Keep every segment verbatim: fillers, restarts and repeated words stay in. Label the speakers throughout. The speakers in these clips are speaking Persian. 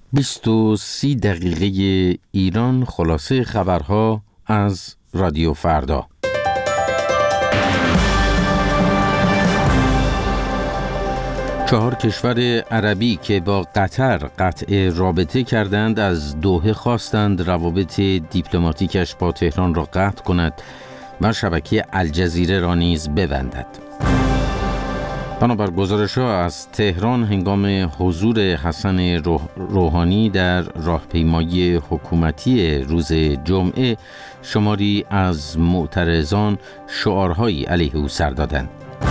Speaker 1: بیست و سی دقیقه ایران، خلاصه خبرها از رادیو فردا. چهار کشور عربی که با قطر قطع رابطه کردند از دوحه خواستند روابط دیپلماتیکش با تهران را قطع کند و شبکه الجزیره را نیز ببندد. بنابر گزارش‌ها از تهران هنگام حضور حسن روحانی در راهپیمایی حکومتی روز جمعه، شماری از معترضان شعارهایی علیه او سر دادند.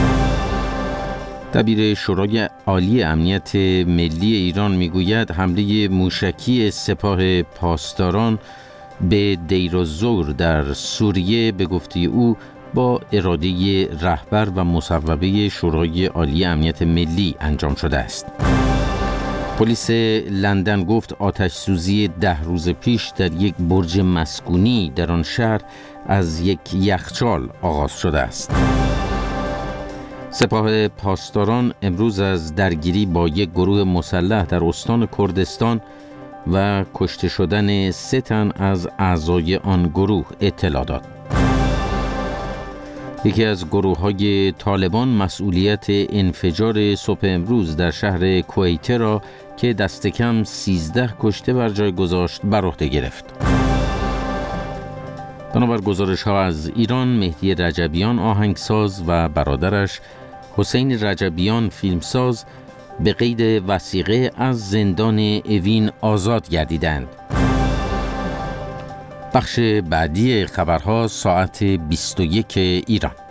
Speaker 1: دبیر شورای عالی امنیت ملی ایران میگوید حمله موشکی سپاه پاسداران به دیر الزور در سوریه به گفته او با اراده رهبر و مصوبه شورای عالی امنیت ملی انجام شده است. پلیس لندن گفت آتش سوزی ده روز پیش در یک برج مسکونی در آن شهر از یک یخچال آغاز شده است. سپاه پاسداران امروز از درگیری با یک گروه مسلح در استان کردستان و کشته شدن سه تن از اعضای آن گروه اطلاع داد. یکی از گروه‌های طالبان مسئولیت انفجار صبح امروز در شهر کویته را که دست کم سیزده کشته بر جای گذاشت بر عهده گرفت. بنابر گزارش‌ها از ایران، مهدی رجبیان آهنگساز و برادرش حسین رجبیان فیلمساز به قید وثیقه از زندان اوین آزاد گردیدند. بخش بعدی خبرها ساعت بیست و یک ایران.